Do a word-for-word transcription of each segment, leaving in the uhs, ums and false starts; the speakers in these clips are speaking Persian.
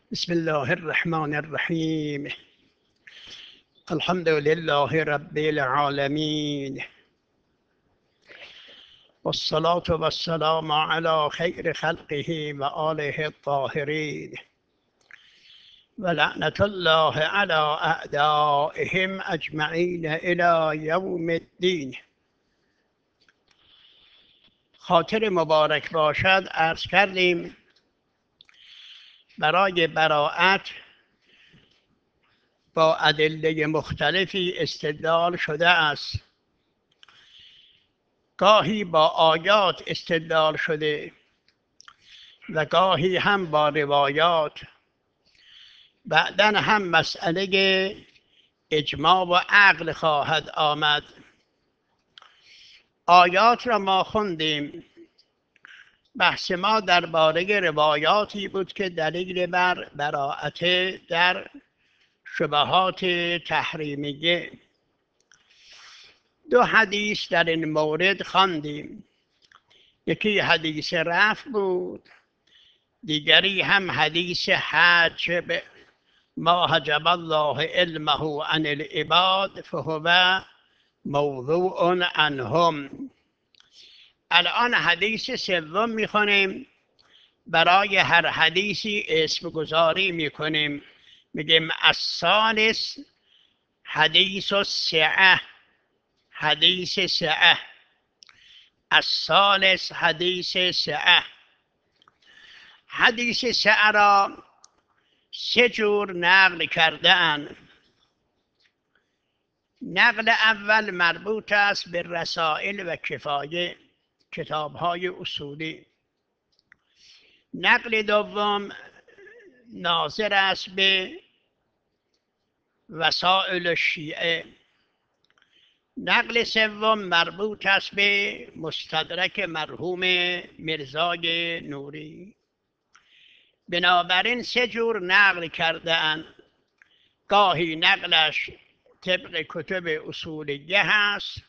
بسم الله الرحمن الرحیم. الحمد لله رب العالمین والصلاة والسلام على خیر خلقه و آله الطاهرین و لعنة الله على اعدائهم اجمعین الی یوم الدین. خاطر مبارک باشد عرض کردیم برای براءت با ادله مختلفی استدلال شده است. گاهی با آیات استدلال شده و گاهی هم با روایات، بعداً هم مسئله اجماع و عقل خواهد آمد. آیات را ما خوندیم. بحث ما درباره روایاتی بود که دلیل بر براءت در شبهات تحریمیه. دو حدیث در این مورد خواندیم. یکی حدیث رفع بود، دیگری هم حدیث حجب. ما حجب الله علمه عن العباد فهو موضوع عنهم. الان حدیث سوم میخونیم. برای هر حدیثی اسم گذاری میکنیم، میگیم الثالث حدیث السعه، حدیث سعه. الثالث حدیث سعه. حدیث سعه را سه جور نقل کرده اند. نقل اول مربوط است به رسائل و کفایه، کتاب‌های اصولی. نقل دوم ناظر است به وسائل شیعه. نقل سوم مربوط است به مستدرک مرحوم مرزای نوری. بنابراین سه جور نقل کرده‌اند. گاهی نقلش طبق کتب اصولیه هست،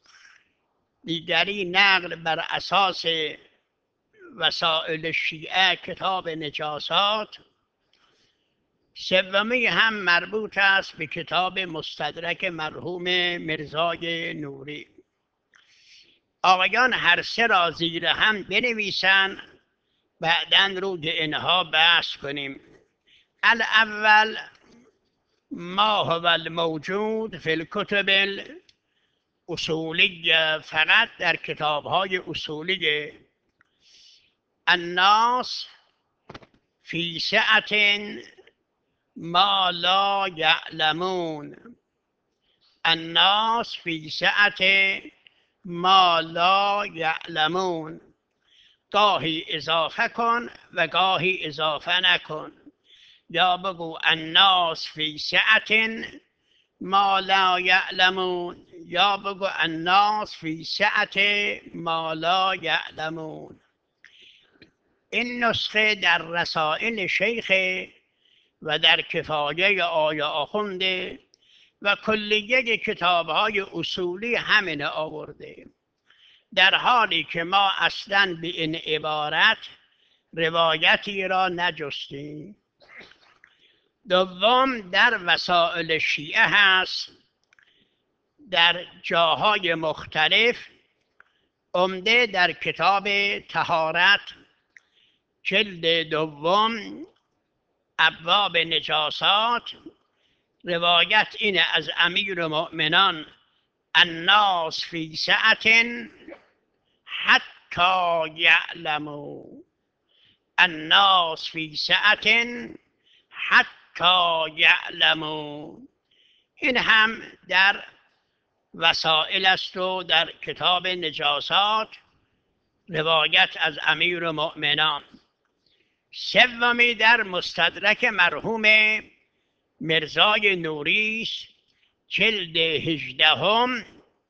دیگری نقل بر اساس وسائل شیعه، کتاب نجاسات. سومی هم مربوط است به کتاب مستدرک مرحوم مرزای نوری. آقایان هر سه را زیر هم بنویسن، بعداً روی اینها بحث کنیم. الاول ما هو الموجود فی الکتب الاصولی، فقط در کتاب‌های اصولی. الناس فی سعة ما لا یعلمون. الناس فی سعة ما لا یعلمون. گاهی اضافه کن و گاهی اضافه نکن. یا بگو الناس فی سعة ما لا یعلمون، یا بگو الناس فی سعة ما لا یعلمون. این نسخه در رسائل شیخ و در کفایه آی آخونده و کلیه کتاب‌های اصولی همین آورده، در حالی که ما اصلاً به این عبارت روایتی را نجستیم. دوم در وسائل شیعه هست، در جاهای مختلف، عمده در کتاب طهارت جلد دوم ابواب نجاسات. روایت اینه از امیر المؤمنان: الناس فی سعة حتی یعلموا. الناس فی سعة حتی یعلموا. این هم در وسائل است و در کتاب نجاسات، روایت از امیر المؤمنان. سومی در مستدرک مرحوم مرزای نوری است، جلد هجدهم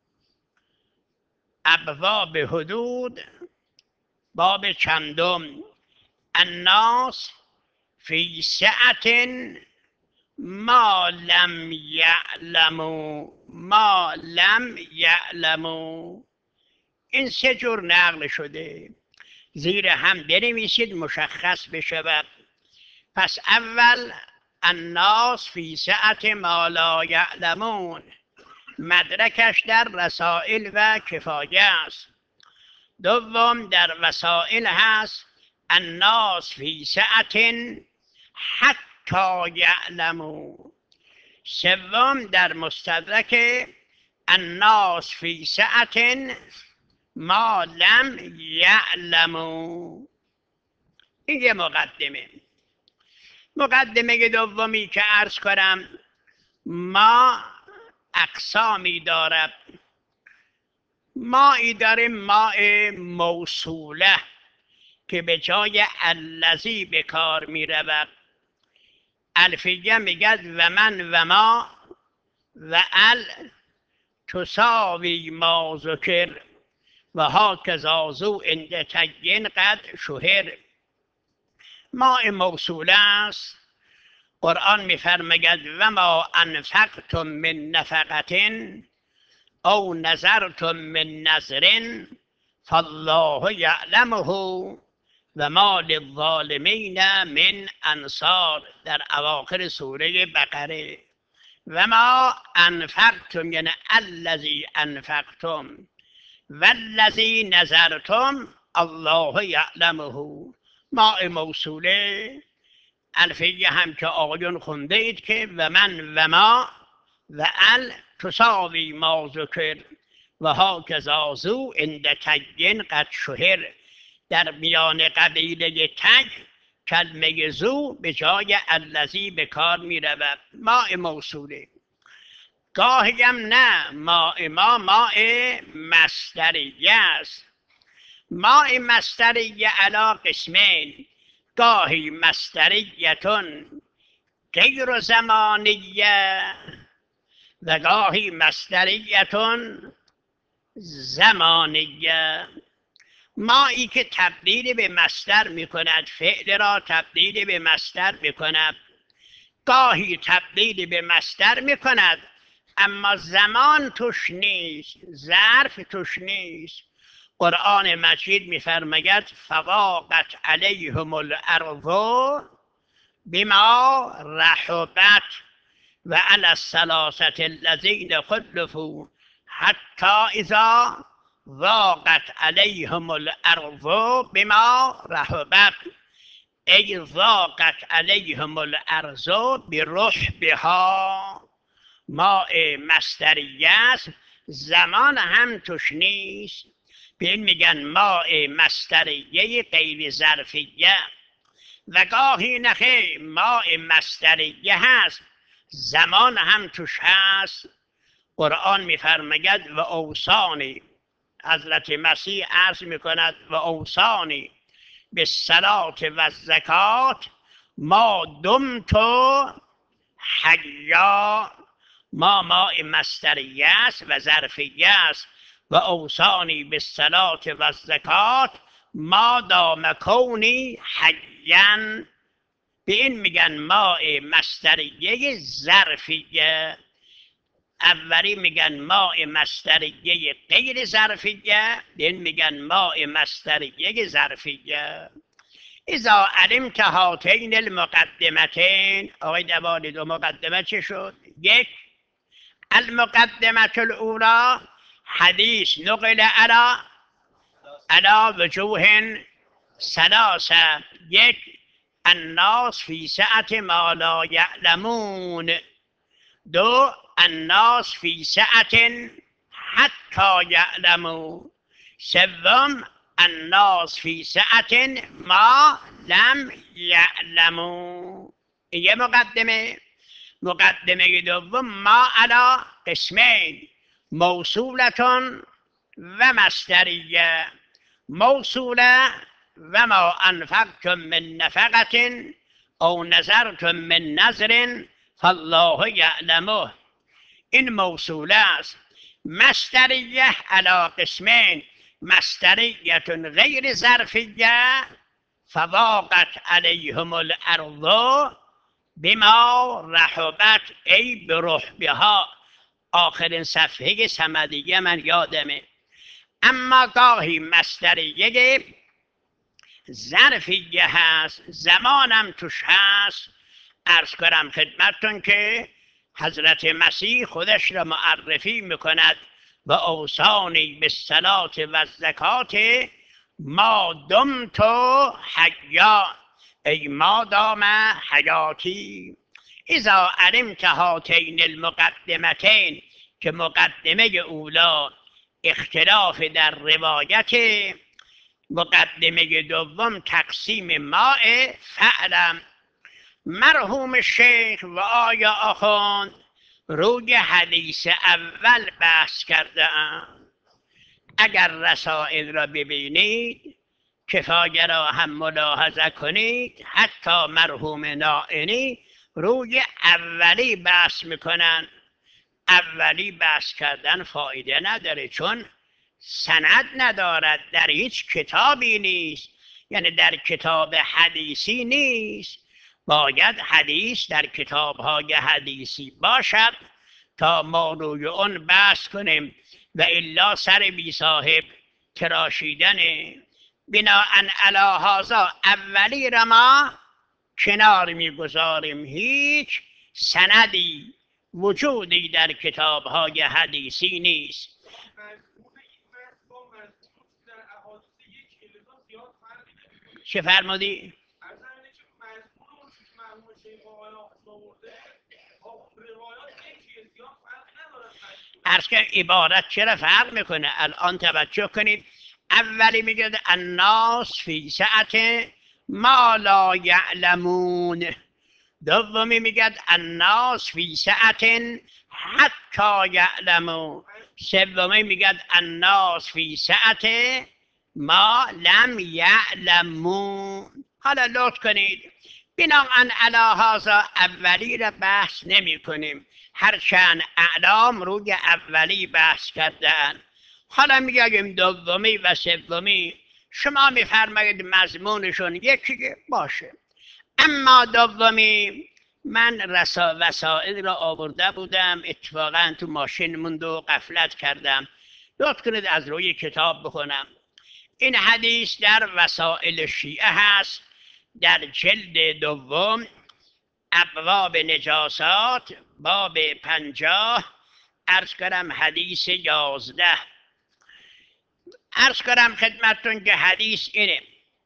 ابواب حدود، باب چندم: الناس فی سعة ما لم یعلموا. ما لم یعلموا. این سه جور نقل شده. زیر هم بنویسید مشخص بشود. پس اول الناس فی سعت ما لا یعلمون، مدرکش در رسائل و کفایه است. دوم در وسائل هست الناس فی سعت حتی یعلمون. سوم در مستدرک الناس فی سعت ما لم یعلمون. این یه مقدمه. مقدمه دومی که عرض کنم، ما اقسامی دارد. مایی داریم ماء موصوله که به جای الذی به کار می رود. الفیه میگد و من و ما و ال تساوی ما ذکر و هاکذا ذو عند تین قد شهر. ماء موصوله است. قرآن میفرماید و ما انفقتم من نفقة او نذرتم من نذر فالله یعلمه و ما للظالمین من انصار، در اواخر سوره بقره. و ما انفقتم یعنی الذی انفقتم و الذی نذرتم الله یعلمه. ماء موصوله الفیه هم که آقایون خونده اید که و من و ما و ال تساوی ما ذکر و هاکذا ذو عند تین قد شهر. در میان قبیله تگ کلمه ذو به جای الذی به کار می رود. ماء موصوله. گاهی هم نه، ماء ما ماء مصدریه است. ماء مصدریه علی قسمین، گاهی مصدریتون غیر زمانیه و گاهی مصدریتون زمانیه. مایی که تبدیل به مصدر می کند، فعل را تبدیل به مصدر می کند. گاهی تبدیل به مصدر می کند اما زمان توش نیست، ظرف توش نیست. قرآن مجید می فرماید فضاقت علیهم الارض بما رحبت و علی الثلاثة الذین خلفوا حتی اذا ضاقت علیهم الارض بما رحبت ای ضاقت علیهم الارض برحبها. ماء مصدریه است، زمان هم توش نیست. به این میگن ماء مصدریه غیر ظرفیه. و گاهی نخیر ماء مصدریه هست، زمان هم توش هست. قرآن میفرماید و اوصانی، حضرت مسیح عرض میکند و اوصانی بالصلاة و الزکات ما دمت حیا. ما ماء مصدریه است و ظرفیه است. و اوصانی بالصلاة و الزکات ما دام کونی حیا. به این میگن ماء مصدریه ظرفیه. اولی میگن ماء مصدریه غیر ظرفیه، به این میگن ماء مصدریه ظرفیه. اذا علمت هاتین المقدمتین. آقای دوانی دو مقدمه چه شد؟ یک، المقدمه الاولی حدیث نقل علی علی وجوه ثلاثه. یک، الناس فی سعت ما لا یعلمون. دو، الناس فی سعت حتی یعلموا. سوم، الناس فی سعت ما لم یعلموا. یه مقدمه. مقدمه دوم ما علی قسمین موصولتون و مصدریه. موصوله و ما انفقتم من نفقة او نذرتم من نذر فالله یعلمه. این موصوله است. مصدریه علی قسمین، مصدریه غیر ظرفیه فضاقت علیهم الارض بما رحبت ای برحبها. آخرین صفحه صمدیه من یادمه. اما گاهی مصدریه ظرفیه هست، زمانم توش هست. عرض کنم خدمتتون که حضرت مسیح خودش را معرفی میکند و اوصانی به صلات و زکات ما دمت حیا، ای ما دام حیاتی. اذا علمت هاتین المقدمتین، که مقدمه اولا اختلاف در روایت، مقدمه دوم تقسیم ماء، فعلم. مرحوم شیخ و آیا آخوند روی حدیث اول بحث کرده ام. اگر رسائل را ببینید، کفایه را هم ملاحظه کنید، حتی مرحوم نائینی روی اولی بحث میکنن. اولی بحث کردن فایده نداره، چون سند ندارد، در هیچ کتابی نیست، یعنی در کتاب حدیثی نیست. باید حدیث در کتاب‌های حدیثی باشد تا ما روی اون بحث کنیم، و الا سر بی صاحب تراشیدنه. بناءً علی هذا اولی را ما کنار میگذاریم. هیچ سندی وجودی در کتاب‌های حدیثی نیست. چه فرمودی؟ عرض که عبارت چرا فرق میکنه؟ الان توجه کنید. اولی میگه الناس فی سعت ما لا یعلمون. دومی میگه الناس فی سعت حتی یعلمون. سومی میگه الناس فی سعت ما لم یعلمون. حالا لطف کنید، بناءً علی هذا اولی را بحث نمی کنیم، هرچند اعلام روی اولی بحث کردن. حالا میگیم دومی و سومی، شما میفرمایید مضمونشون یکی باشه. اما دومی، من رسا وسائل را آورده بودم، اتفاقا تو ماشین موند و غفلت کردم. لطف کنید از روی کتاب بخونم. این حدیث در وسائل شیعه هست، در جلد دوم، ابواب نجاسات، باب پنجاه. عرض کنم حدیث یازده. عرض کنم خدمتتون که حدیث اینه.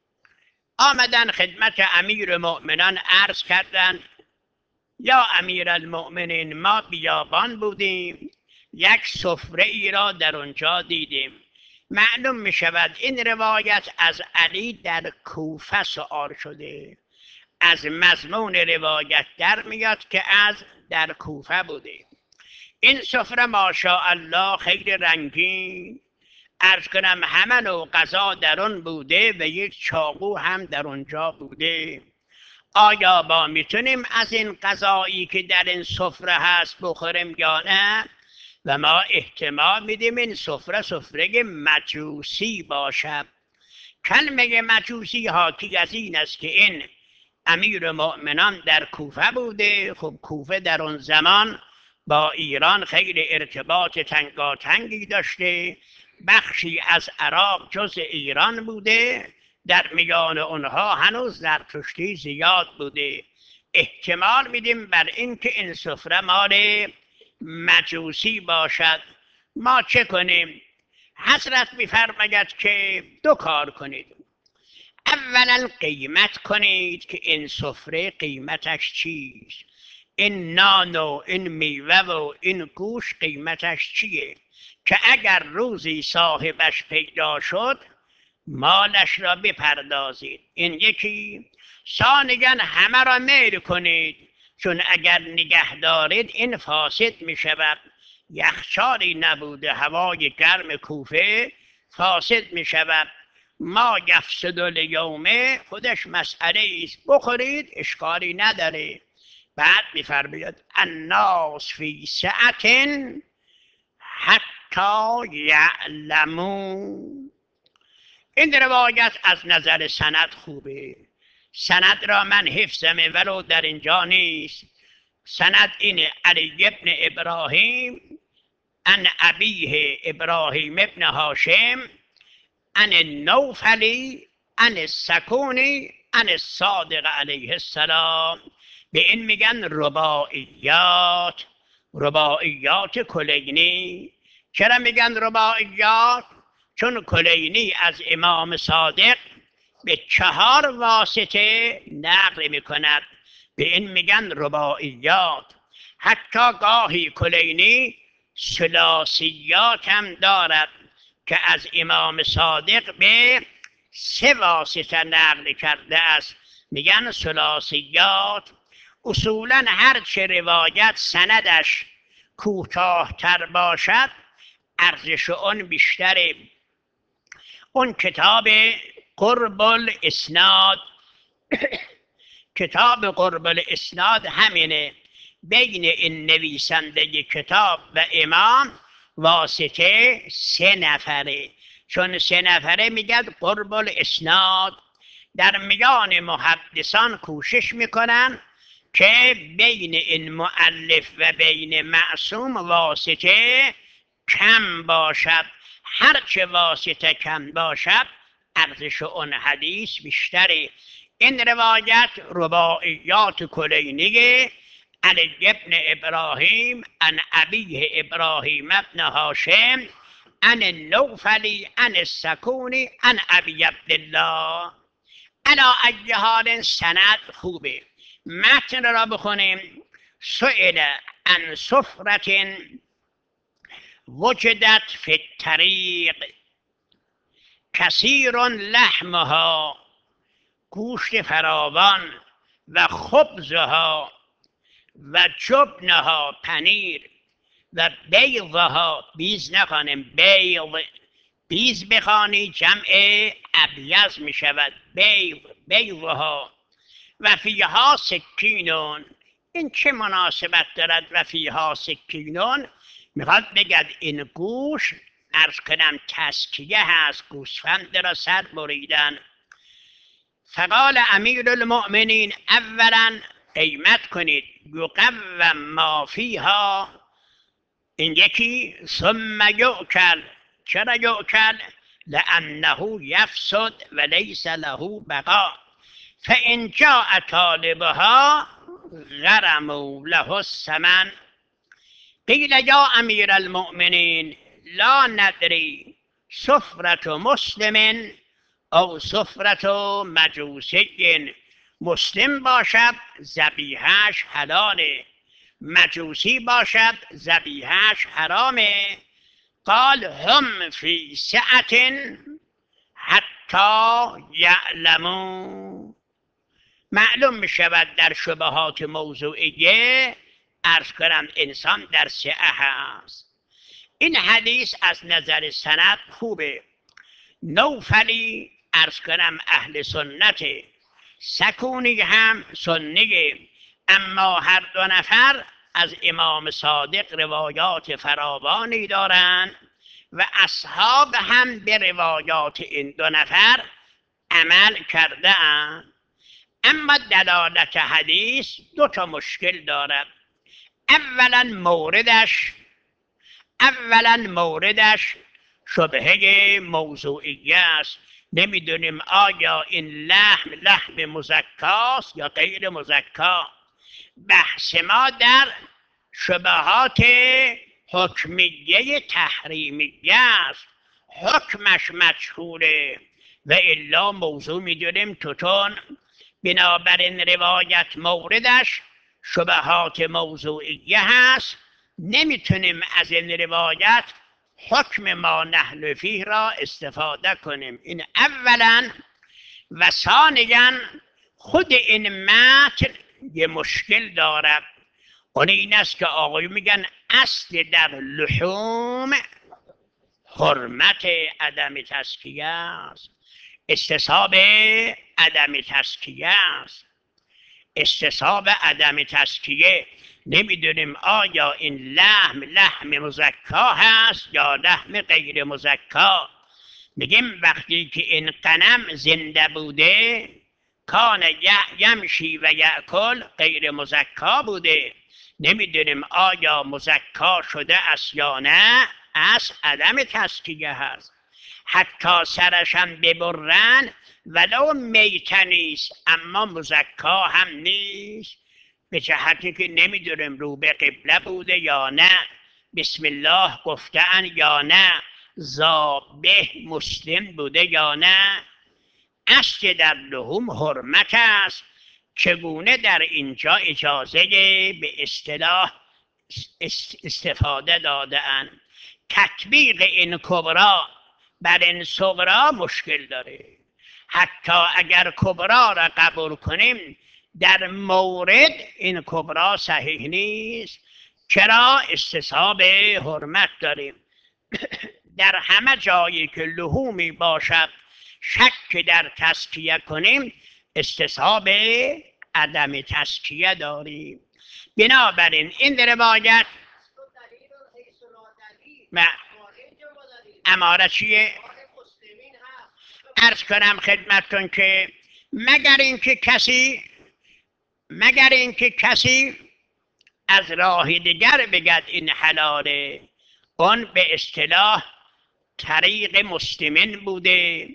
آمدن خدمت امیر مؤمنان عرض کردن یا امیر المؤمنین، ما بیابان بودیم، یک سفره ای را در اونجا دیدیم. معلوم می شود این روایت از علی در کوفه سؤال شده. از مضمون روایت در میاد که از در کوفه بوده. این سفره ماشاءالله خیلی رنگین، عرض کنم همه نوع غذا در اون بوده و یک چاقو هم در اونجا بوده. آیا با میتونیم از این غذایی که در این سفره هست بخوریم یا نه؟ و ما احتمال میدیم این سفره سفره مجوسی باشد. کلمه مجوسی حاکی از این است که این امیر مؤمنان در کوفه بوده. خب کوفه در اون زمان با ایران خیلی ارتباط تنگاتنگی داشته، بخشی از عراق جز ایران بوده، در میان اونها هنوز زرتشتی زیاد بوده. احتمال میدیم بر این که این سفره مال مجوسی باشد. ما چه کنیم؟ حضرت میفرماید که دو کار کنید. اولا قیمت کنید که این سفره قیمتش چیست، این نان و این میوه و این گوش قیمتش چیه، که اگر روزی صاحبش پیدا شد مالش را بپردازید. این یکی. ثانیاً همه را میل کنید، چون اگر نگه دارید این فاسد می شود. یخچالی نبوده، هوای گرم کوفه فاسد می شود. ما یفسد الیومه خودش مسئله است، بخورید اشکالی نداره. بعد میفرماید الناس فی سعة حتی یعلمون. این روایت از نظر سند خوبه. سند را من حفظمه ولو در اینجا نیست. سند اینه: علی ابن ابراهیم ان ابیه ابراهیم ابن هاشم ان نوفلی عن السکونی عن الصادق علیه السلام. به این میگن رباعیات، رباعیات کلینی. چرا میگن رباعیات؟ چون کلینی از امام صادق به چهار واسطه نقل میکند، به این میگن رباعیات. حتی گاهی کلینی ثلاثیات هم دارد که از امام صادق به سه واسطه نقل کرده است، میگن ثلاثیات. اصولا هر چه روایت سندش کوتاه‌تر باشد ارزش اون بیشتره. اون کتاب قرب الاسناد کتاب قرب الاسناد همینه، بین این نویسنده کتاب و امام واسطه سه نفره، چون سه نفره میگد قرب الاسناد. در میان محدثان کوشش میکنن که بین این مؤلف و بین معصوم واسطه کم باشد، هرچه واسطه کم باشد ارزش اون حدیث بیشتره. این روایت رباعیات کلینیه. علی ابن ابراهیم عن ابیه ابراهیم ابن هاشم عن النوفلی عن السکونی عن ابی عبدالله. علا ای حال سند خوبه. متن را بخونیم. سئل عن سفرة وجدت فی الطریق کثیر لحمها، گوشت فراوان، و خبزها و جبنها، پنیر، و بیضها، بیز نخوانیم بیض، بیز بخوانی جمع ابیض می شود، بیض، بیضها، و فیها سکینون. این چه مناسبت دارد و فیها سکینون؟ میخواد بگد این گوش عرض کنم تسکیه هست، گوسفند را سر بریدن. فقال امیر المؤمنین اولا قیمت کنید، یقوم ما فیها، این یکی، ثم یؤکل. چرا یؤکل؟ لانه یفسد و لیس له بقا، فان جاء طالبها غرموا له الثمن. قیل یا امیر المؤمنین لا ندری سفرة مسلم او سفرة مجوسی. مسلم باشد ذبیحه‌اش حلاله، مجوسی باشد ذبیحه‌اش حرامه. قال هم فی سعة حتی یعلموا. معلوم می شود در شبهات موضوعیه عرض کنم انسان در سعه هست. این حدیث از نظر سند خوبه. نوفلی عرض کنم اهل سنت، سکونی هم سنیه، اما هر دو نفر از امام صادق روایات فراوانی دارند و اصحاب هم به روایات این دو نفر عمل کرده اند. اما دلالت حدیث دو تا مشکل دارد. اولا موردش اولا موردش شبهه موضوعیه است. نمیدونیم آیا این لحم لحم مزکاست یا غیر مزکا. بحث ما در شبهات حکمیه تحریمیه است، حکمش مجهوله و الا موضوع میدونیم توتون. بنابراین روایت موردش شبهات موضوعیه هست، نمیتونیم از این روایت حکم ما نحن فیه را استفاده کنیم. این اولا. و ثانیاً خود این متن یه مشکل دارد. اون این است که آقای میگن اصل در لحوم حرمت عدم تزکیه است، استصحاب عدم تزکیه است، استصحاب عدم تزکیه. نمیدونیم آیا این لحم لحم مزکا هست یا لحم غیر مزکا. میگیم وقتی که این غنم زنده بوده کان یمشی و یأکل غیر مزکا بوده، نمیدونیم آیا مزکا شده است یا نه، از عدم تزکیه هست. حتی سرشم ببرن ولو میتنیست اما مزکا هم نیست، به جهتی که نمیدونیم رو به قبله بوده یا نه، بسم الله گفتن یا نه، ذابح مسلم بوده یا نه. اصل در لحوم حرمت است، چگونه در اینجا اجازه به اصطلاح استفاده داده اند. تطبیق این کبرا بر این صغرا مشکل داره. حتی اگر کبرا را قبول کنیم در مورد این کبرا صحیح نیست. چرا؟ استصحاب حرمت داریم. در همه جایی که لحومی باشد شک در تزکیه کنیم استصحاب عدم تزکیه داریم. بنابراین این روایت اماره چیه؟ عرض کنم خدمتتون که مگر اینکه کسی مگر اینکه کسی از راه دیگر بگد این حلاله، اون به اصطلاح طریق مسلمین بوده،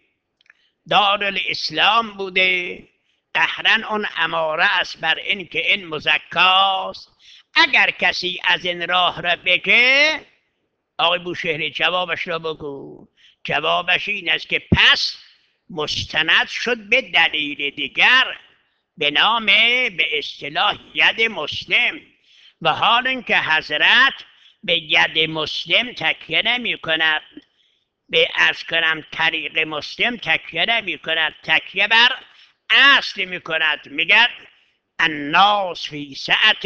دارالاسلام بوده، قهرن اون اماره است بر این که این مزکاست. اگر کسی از این راه را بگه، آقای بوشهری جوابش را بگو. جوابش این است که پس مستند شد به دلیل دیگر به نام به اصطلاح ید مسلم، و حال اینکه حضرت به ید مسلم تکیه نمی کند، به عرض کنم طریق مسلم تکیه نمی کند، تکیه بر اصل می کند. میگه الناس فی سعة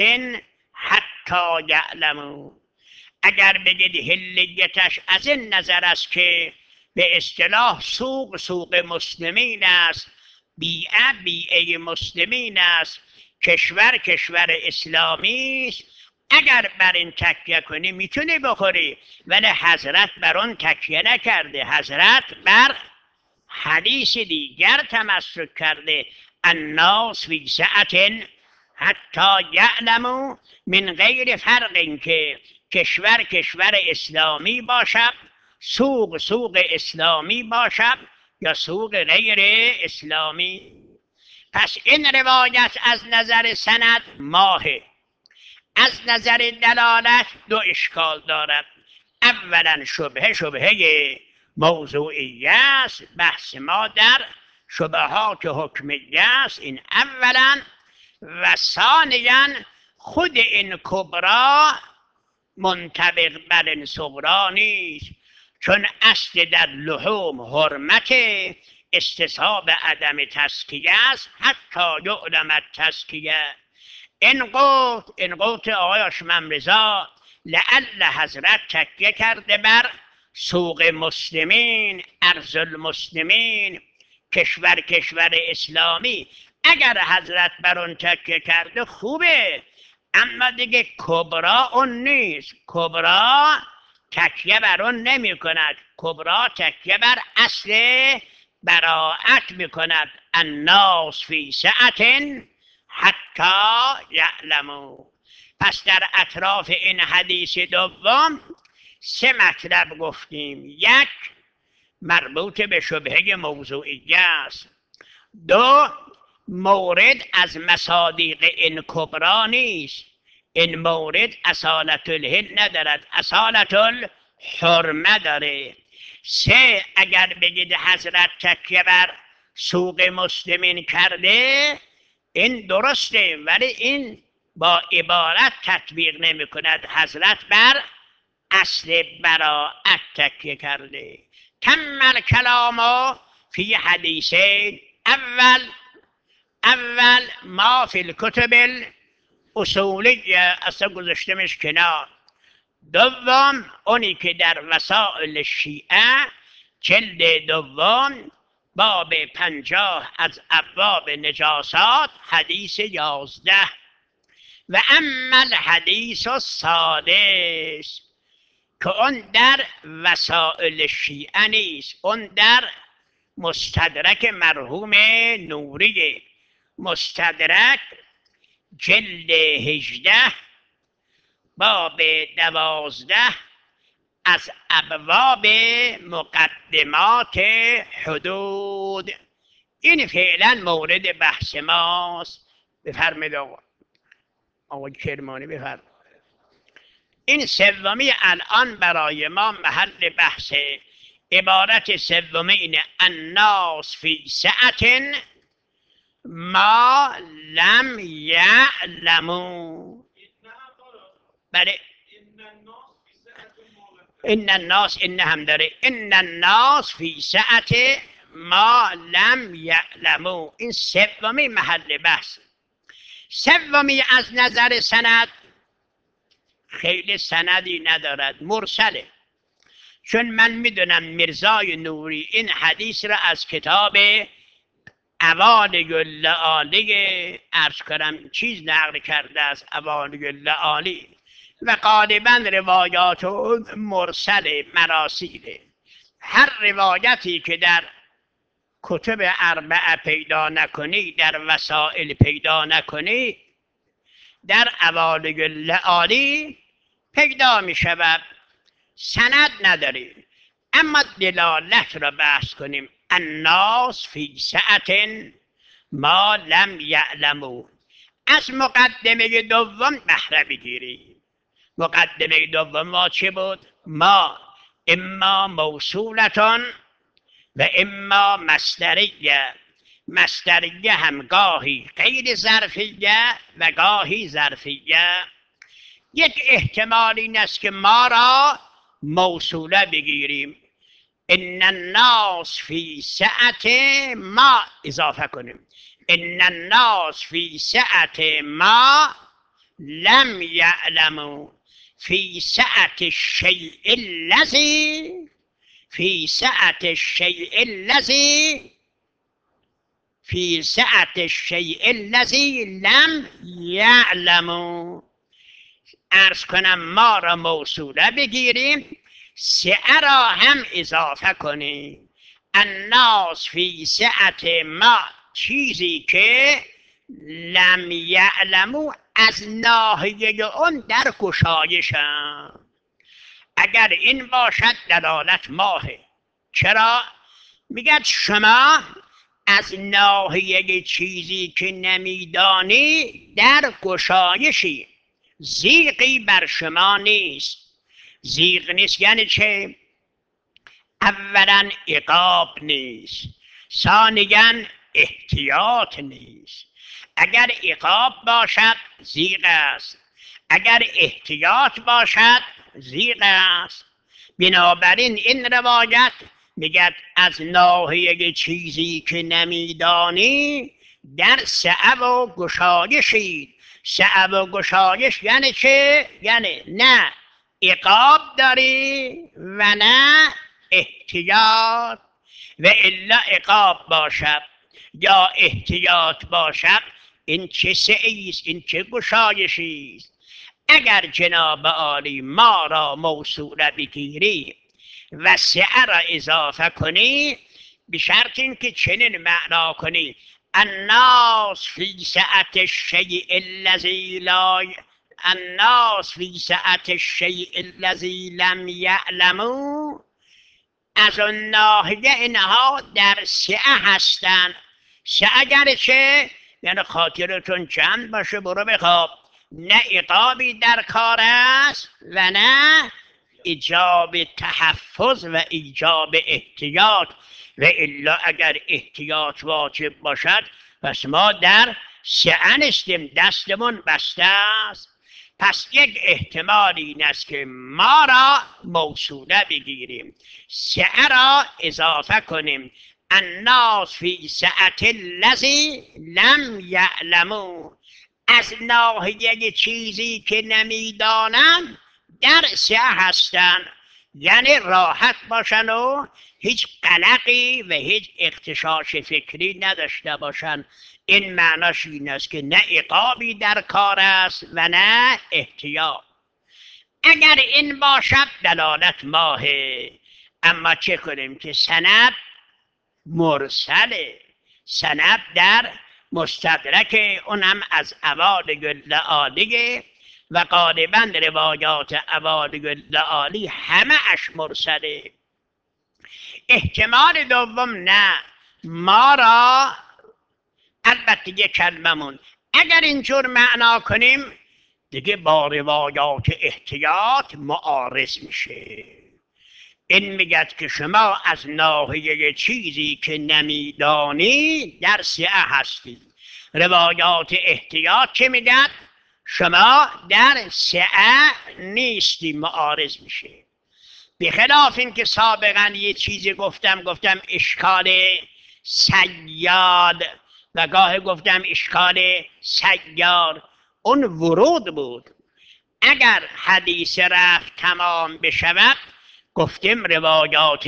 حتی یعلموا. اگر بگید حلیتش از این نظر است که به اصطلاح سوق سوق مسلمین است، بیعه بیعه مسلمین است، کشور کشور اسلامی است، اگر بر این تکیه کنی میتونی بخوری. ولی حضرت بر اون تکیه نکرده، حضرت بر حدیث دیگر تمسک کرده. الناس فی سعة حتی یعلموا، من غیر فرق این که کشور کشور اسلامی باشد، سوق سوق اسلامی باشد یا سوق غیر اسلامی. پس این روایت از نظر سند ماهه. از نظر دلالت دو اشکال دارد. اولا شبهه شبهه موضوعیه است، بحث ما در شبهات حکمیه است، این اولا. و ثانیا خود این کبرا منطبق بر این صغرا نیست، چون اصل در لحوم حرمت، استصحاب عدم تزکیه است حتی یعلم التزکیه. این قوت این قوت آقای هاشم رضا لعل حضرت تکیه کرده بر سوق مسلمین، ارض المسلمین، کشور کشور اسلامی. اگر حضرت بر اون تکیه کرده خوبه، اما دیگه کبرا اون نیست. کبرا تکیه بر اون نمی کند، کبرا تکیه بر اصل براعت می کند. الناس فی سعة حتی یعلموا. پس در اطراف این حدیث دوم سه مطلب گفتیم. یک، مربوط به شبهه موضوعیه است. دو، مورد از مصادیق این کبرا نیست، این مورد اصالت الهل ندارد، اصالت الحرمه داره. سه، اگر بگید حضرت تکیه بر سوق مسلمین کرده این درسته، ولی این با عبارت تطبیق نمی کند، حضرت بر اصل براعت تکیه کرده. کمل کلام فی حدیثین. اول اول ما فی الکتب الاصولیه اصلا گذاشتمش کنار. دوم اونی که در وسائل شیعه جلد دوم باب پنجاه از ابواب نجاسات حدیث یازده. و اما الحدیث السادس که اون در وسائل شیعه نیست، اون در مستدرک مرحوم نوری، مستدرک جلد هجده باب دوازده از ابواب مقدمات حدود. این فعلا مورد بحث ماست. بفرمایید آقا آقا کرمانی بفرمایید. این سومی الان برای ما محل بحث. عبارت سومی اینه: الناس فی سعة ما لم یعلموا. بله ان الناس این هم داره. ان الناس فی سعة ما لم یعلموا. این سومی محل بحث. سومی از نظر سند خیلی سندی ندارد، مرسله. چون من میدونم میرزای نوری این حدیث را از کتاب اوالگ اللعالی عرض کنم چیز نقل کرده است، اوالگ اللعالی، و غالبا روایات مرسل مراسیله. هر روایتی که در کتب اربعه پیدا نکنی، در وسائل پیدا نکنی، در اوالگ اللعالی پیدا می شود. سند نداری. اما دلالت را بحث کنیم. الناس فی سعة ما لم یعلموا. از مقدمه دوم بهره بگیری. مقدمه دوم ما چه بود؟ ما اما موصولتان و اما مصدریه. مصدریه هم گاهی غیر ظرفیه و گاهی ظرفیه. یک احتمال این است که ما را موصوله بگیریم. ان الناس فی سعة ما اضافه کنیم. ان الناس فی سعة ما لم یعلموا. فی سعة الشیء الذی فی سعة الشیء الذی فی سعة الشیء الذی لم یعلموا. عرض کنم ما را موصوله بگیریم، سعه را هم اضافه کنیم. الناس فی سعة ما، چیزی که لم یعلمو از ناحیه اون در گشایشم. اگر این باشد دلالت ماهه. چرا؟ میگد شما از ناحیه چیزی که نمیدانی در گشایشی، زیغی بر شما نیست. زیغ نیست یعنی چه؟ اولا عقاب نیست، ثانیا احتیاط نیست. اگر عقاب باشد زیغ است، اگر احتیاط باشد زیغ است. بنابراین این روایت میگد از ناحیه چیزی که نمیدانی در سعه و گشایشید. سعه و گشایش یعنی چه؟ یعنی نه عقاب داری و نه احتیاط. و الا عقاب باشد یا احتیاط باشد، این چه سعی است، این چه گشایشی است. اگر جناب عالی ما را موصوله بگیری و سعه را اضافه کنی، به شرط اینکه چنین معنا کنی: الناس فی سعة الشیء الذی لا الناس فی سعة الشیء الذی لم یعلموا. از اون ناحیه اینها در سعه هستند. سعه گرچه یعنی خاطرتون جمع باشه برو بخواب، نه عقابی در کار است و نه ایجاب تحفظ و ایجاب احتیاط. و الا اگر احتیاط واجب باشد پس ما در سعه نیستیم، دستمون بسته است. پس یک احتمال این است که ما را موصوله بگیریم، سعه را اضافه کنیم. الناس فی سعة الذی لم یعلموا. از ناحیه چیزی که نمیدانند در سعه هستند، یعنی راحت باشن و هیچ قلقی و هیچ اغتشاش فکری نداشته باشند. این معناش این است که نه عقابی در کار است و نه احتیاط. اگر این باشد دلالت ماهه. اما چه کنیم که سند مرسله. سند در مستدرک اونم از اوالگ اللعالیه و غالبا روایات عبادی لعالی همه اش مرسله. احتمال دوم نه، ما را البته یک کلممون اگر اینجور معنا کنیم دیگه با روایات احتیاط معارض میشه. این میگد که شما از ناحیه چیزی که نمیدانی در سعه هستی. روایات احتیاط که میگد شما در سعه نیستی، معارض میشه. بخلاف این که سابقا یه چیزی گفتم گفتم اشکال سیاد و گاه گفتم اشکال سیار، اون ورود بود. اگر حدیث رفت تمام بشود گفتیم روایات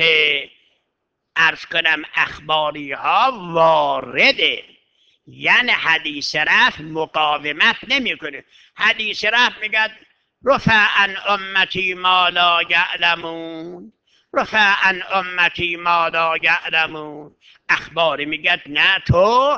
عرض کنم اخباری ها وارده، یعنی حدیث رفت مقاومت نمیکنه. حدیث رفت میگه رفع عن امتی ما لا یعلمون، رفع عن امتی ما لا یعلمون. اخباری میگه نه، تو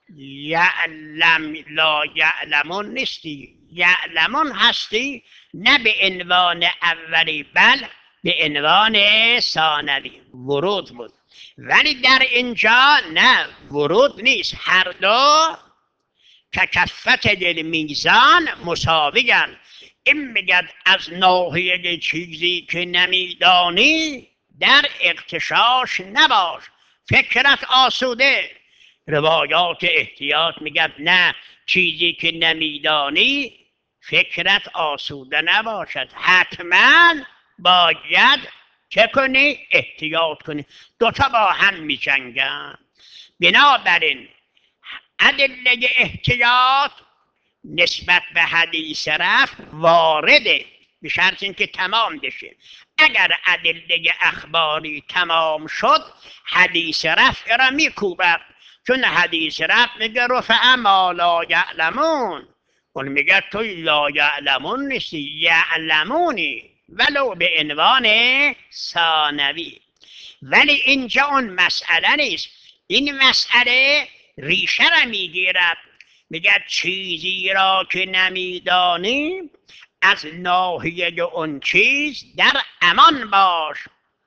یعلم لا یعلمون نیستی، یعلمون هستی، نه به عنوان اولی بل به عنوان ثانوی. ورود بود. ولی در اینجا نه، ورود نیست، هر دو که کفت دل میزان مساویان. این میگد از ناحیه چیزی که نمیدانی در اغتشاش نباش، فکرت آسوده. روایات احتیاط میگد نه، چیزی که نمیدانی فکرت آسوده نباشد، حتما باید چه کنی؟ احتیاط کنی. دوتا با هم میجنگن. بنابراین ادله احتیاط نسبت به حدیث رفت وارده، به شرط اینکه تمام بشه. اگر ادله اخباری تمام شد حدیث رفع را میکوبد، چون حدیث رفع میگه رفع ما لا یعلمون، اون میگه تو لا یعلمون نیستی، یعلمونی ولو به عنوان ثانوی. ولی اینجا اون مسئله نیست. این مسئله ریشه را میگیرد، میگه چیزی را که نمیدانی از ناحیه اون چیز در امان باش.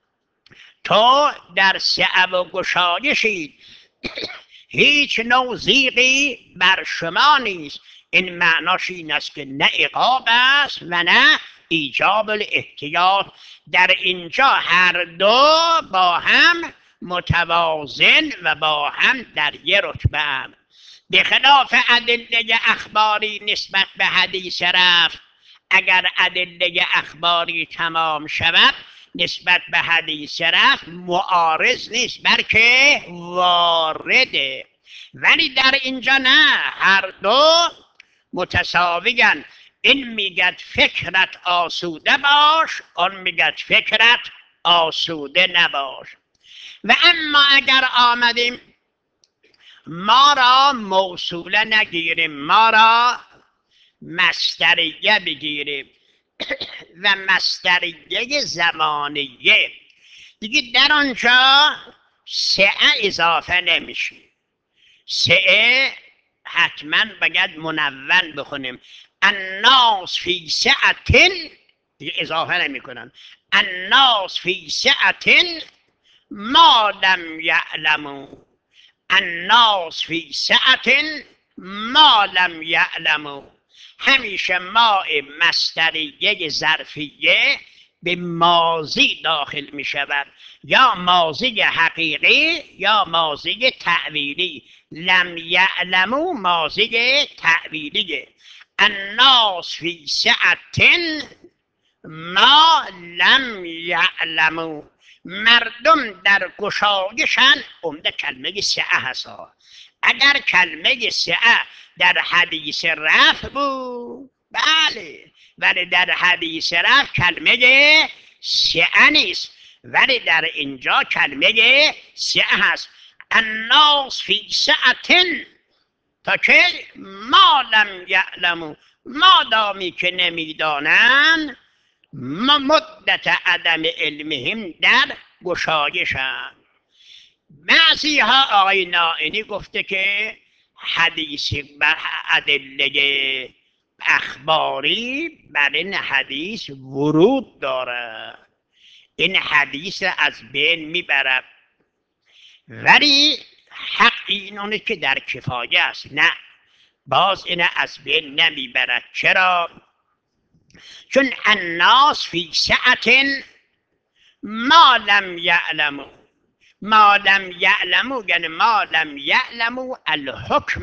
تو در سعه و گشایشی، هیچ نوع ضیقی بر شما نیست. این معناش این است که نه عقاب است و نه ایجاب الاحتیاط. در اینجا هر دو با هم متوازن و با هم در یک رتبه هم. به خلاف ادله اخباری نسبت به حدیث رفت، اگر ادله اخباری تمام شود نسبت به حدیث رفت معارض نیست بلکه وارده. ولی در اینجا نه، هر دو متساویان. این میگد فکرت آسوده باش، اون میگد فکرت آسوده نباش. و اما اگر آمدیم ما را موصوله نگیریم، ما را مصدریه بگیریم و مصدریه زمانیه، دیگه در آنجا سعه اضافه نمیشه. سعه حتما باید منون بخونیم. الناس فی سعة، دیگه اضافه نمی کنن. الناس فی سعة ما لم یعلموا، الناس فی سعة ما لم یعلموا. همیشه ما مصدریه ظرفیه به ماضی داخل می شود، یا ماضی حقیقی یا ماضی تعویلی. لم یعلموا ماضی تعویلیه. الناس فی سعة ما لم یعلموا، مردم در گشایشن. عمده کلمه سعه هست. اگر کلمه سعه در حدیث رفع بود بله، ولی در حدیث رفع کلمه سعه نیست، ولی در اینجا کلمه سعه هست. الناس فی سعة تا که ما لم یعلموا، ما دامی که نمیدانند، مدت عدم علمهم در گشایشند. بعضی ها آقای نائینی گفته که حدیث بر ادله اخباری بر این حدیث ورود داره، این حدیث از بین میبرد، ولی حق اینونه که در کفایه است، نه باز این از بین نمیبرد. چرا؟ چون الناس فی سعة ما لم یعلموا، ما لم یعلموا یعنی ما لم یعلموا الحکم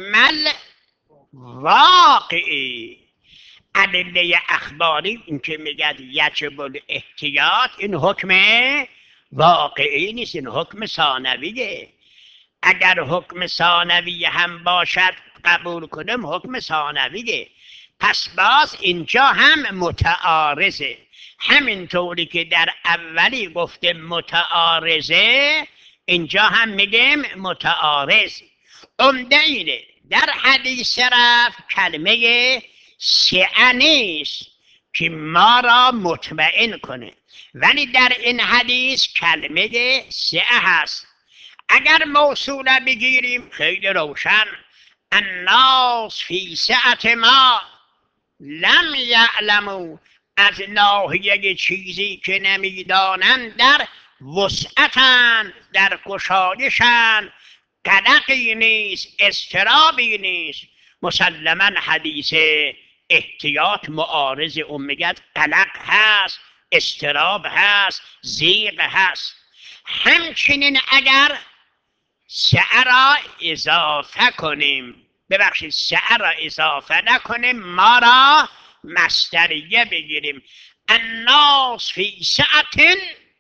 الواقعی. ادله اخباری این که میگد یجب الاحتیاط، این حکم واقعی نیست، این حکم ثانویه. اگر حکم ثانوی هم باشد قبول کنم حکم ثانویه، پس باز اینجا هم متعارضه. همینطوری که در اولی گفته متعارضه، اینجا هم میگیم متعارض. عمده اینه در حدیث رفت کلمه سعه نیست که ما را مطمئن کنه، ولی در این حدیث کلمه سعه هست. اگر موصوله بگیریم خیلی روشن، الناس فی سعة ما لم یعلموا، از ناحیه چیزی که نمیدانند در وسعتن، در گشایشن، قلقی نیست، اضطرابی نیست. مسلما حدیث احتیاط معارض اون میگد قلق هست، اضطراب هست، ضیق هست. همچنین اگر سعه را اضافه کنیم، ببخشید سعه را اضافه نکنیم، ما را مصدریه بگیریم، الناس فی سعة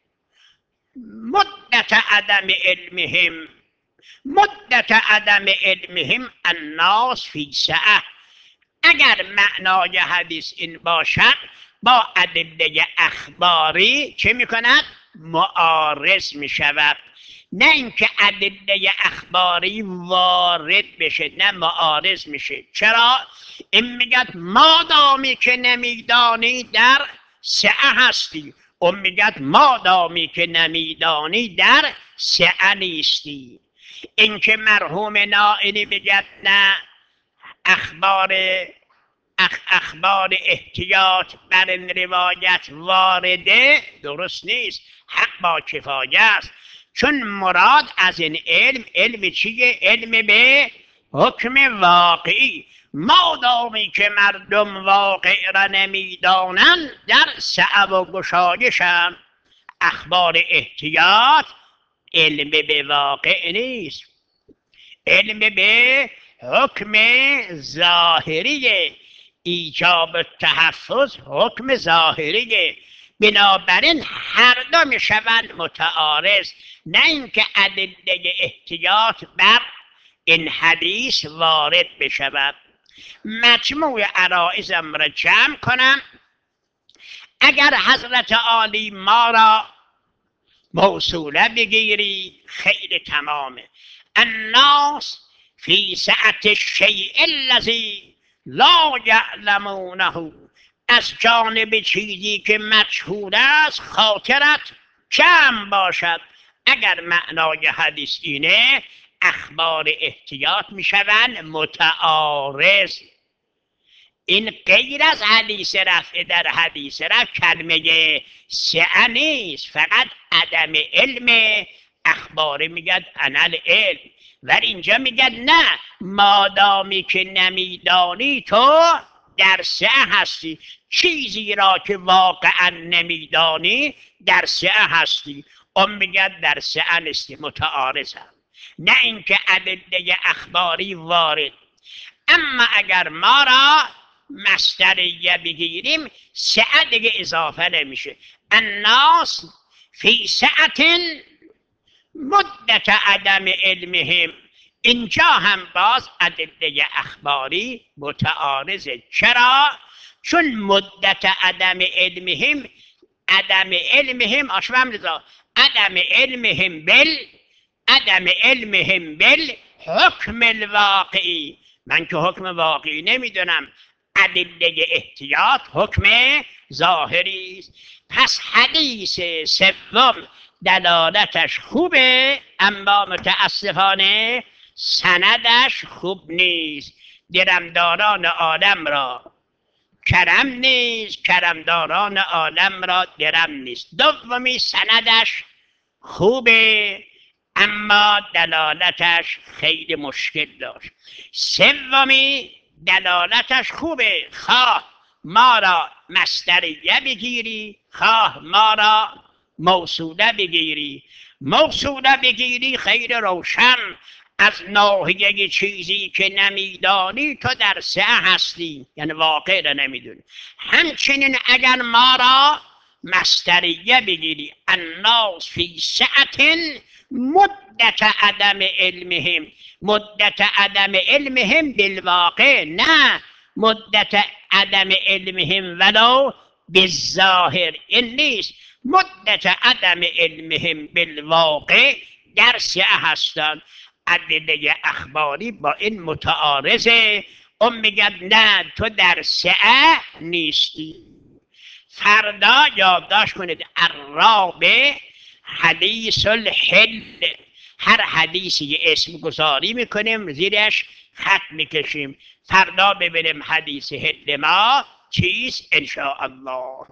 مدت عدم علمهم، مدت عدم علمهم الناس فی سعة. اگر معنای حدیث این باشد با ادله اخباری چه میکند؟ معارض میشود. نه اینکه ادله اخباری وارد بشه، نه معارض میشه. چرا؟ این میگد مادامی که نمیدانی در سعه هستی، اون میگد مادامی که نمیدانی در سعه نیستی. اینکه مرحوم نائینی بگد نه اخبار اخ اخبار احتیاط بر این روایت وارده، درست نیست. حق با کفایه است، چون مراد از این علم علم چیه؟ علم به حکم واقعی. مادامی که مردم واقع را نمیدانند در سعه و گشایشند. اخبار احتیاط علم به واقع نیست، علم به حکم ظاهریه. ایجاب تحفظ حکم ظاهریه، بنابراین هر دو میشوند متعارض. نه اینکه ادله احتیاط بر این حدیث وارد بشود. مجموع عرائضم را جمع کنم. اگر حضرت عالی ما را موصوله بگیری خیلی تمامه. الناس فی سعة الشیء الذی لا یعلمونه، از جانب چیزی که مجهول است خاطرت جمع باشد. اگر معنای حدیث اینه اخبار احتیاط میشوند متعارض. این غیر از حدیث رفع. در حدیث رفع کلمه سعه نیست، فقط عدم علم. اخبار میگد انال علم، ولی اینجا میگد نه مادامی که نمیدانی تو در سعه هستی. چیزی را که واقعا نمیدانی در سعه هستی، اون میگد در سعه نیستی، متعارض هم. نه اینکه ادله اخباری وارد. اما اگر ما را مصدریه بگیریم سعه دیگه اضافه نمیشه. الناس فی سعة مدت عدم علمهم، اینجا هم باز ادله اخباری متعارضه. چرا؟ چون مدت عدم علمهم، عدم علمهم آشفهم رضا، عدم علمهم بل عدم علمهم بل حکم الواقعی. من که حکم واقعی نمیدونم، ادله احتیاط حکم ظاهری است. پس حدیث سوم دلالتش خوبه، اما متاسفانه سندش خوب نیست. درمداران عالم را کرم نیست، کرمداران عالم را درم نیست. دومی سندش خوبه اما دلالتش خیلی مشکل داشت. سومی دلالتش خوبه، خواه ما را مصدریه بگیری خواه ما را موصوله بگیری. موصوله بگیری خیلی روشن، از ناحیه چیزی که نمیدانی تو در سعه هستی، یعنی واقع را نمیدونی. همچنین اگر ما را مصدریه بگیری الناس فی سعة مدت عدم علمهم، مدت عدم علمهم بالواقع، نه مدت عدم علمهم ولو بالظاهر. این نیست، مدت عدم علمهم بالواقع در سعه هستند. ادله اخباری با این متعارضه. اون میگن نه تو در سعه نیستی. فردا یادداشت کنید الرابع حدیث الحل. هر حدیثی اسم گذاری میکنیم زیرش خط میکشیم. فردا ببینیم حدیث حل ما چیست ان شاء الله.